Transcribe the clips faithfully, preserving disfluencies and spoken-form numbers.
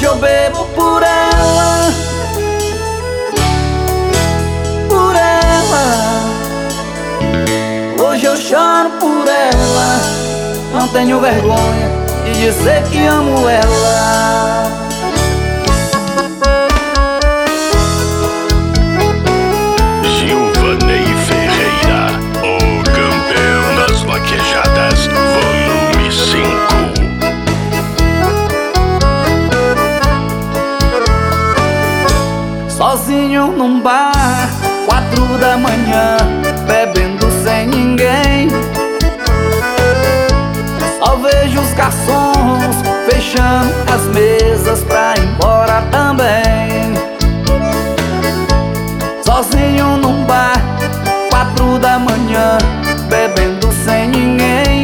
eu bebo por ela, por ela. Hoje eu choro por ela, não tenho vergonha de dizer que amo ela. Gilvanei Ferreira, o campeão das vaquejadas, volume cinco. Sozinho num bar, quatro da manhã, bebendo sem ninguém. Só vejo os garçons fechando as mesas pra ir embora também. Sozinho num bar, quatro da manhã, bebendo sem ninguém.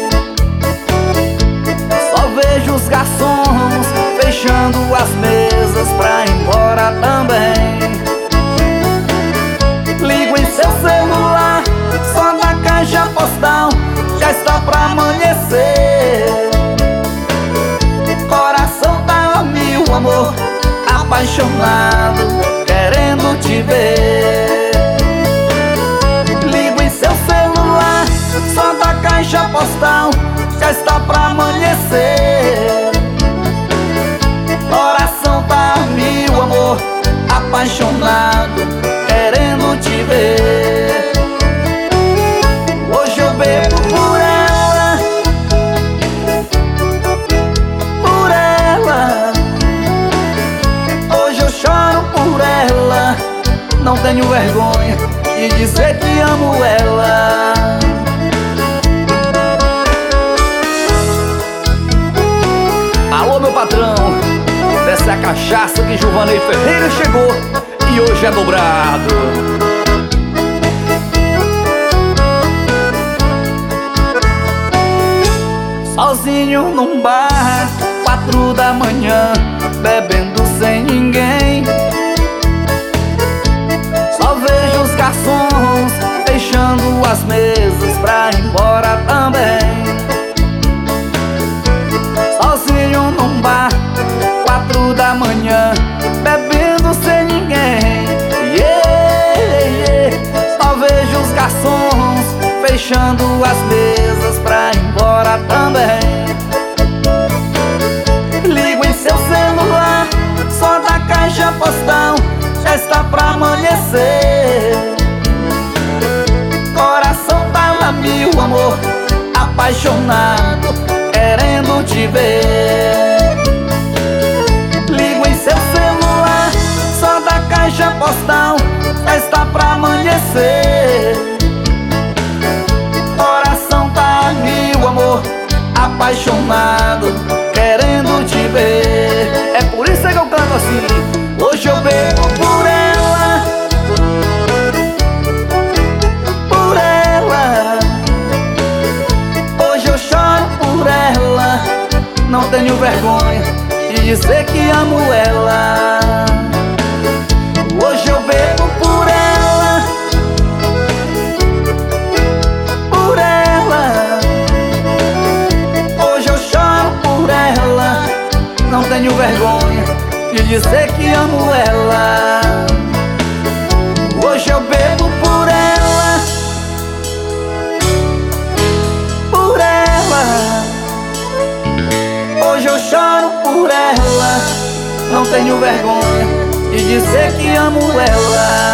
Só vejo os garçons fechando as mesas pra ir embora também. Ligo em seu celular, só na caixa postal, já está pra amanhecer. Coração tá a mil, amor, apaixonado, querendo te ver. Ligo em seu celular, só da caixa postal, já está pra amanhecer. Coração tá a mil, amor, apaixonado, querendo te ver. Hoje eu bebo por ela, por ela. Hoje eu choro por ela, não tenho vergonha de dizer que amo ela. Alô, meu patrão, essa é a cachaça que Gilvanei Ferreira chegou e hoje é dobrado. Sozinho num bar, quatro da manhã, bebendo sem ninguém. Só vejo os garçons fechando as mesas pra ir embora também. Sozinho num bar, quatro da manhã, bebendo sem ninguém. Yeah, yeah. Só vejo os garçons fechando as mesas pra ir embora também. Ligo em seu celular, só da caixa postal, já está pra amanhecer. Coração tá a mil, amor, apaixonado, querendo te ver. Ligo em seu celular, só da caixa postal, já está pra amanhecer. Coração tá a mil, amor, apaixonado, querendo te ver. É por isso que eu canto assim. Hoje eu bebo por ela, por ela. Hoje eu choro por ela, não tenho vergonha de dizer que amo ela. Hoje eu bebo por ela, por ela. Hoje eu choro por ela, não tenho vergonha de dizer que amo ela. Hoje eu bebo por ela, por ela. Hoje eu choro por ela, não tenho vergonha de dizer que amo ela.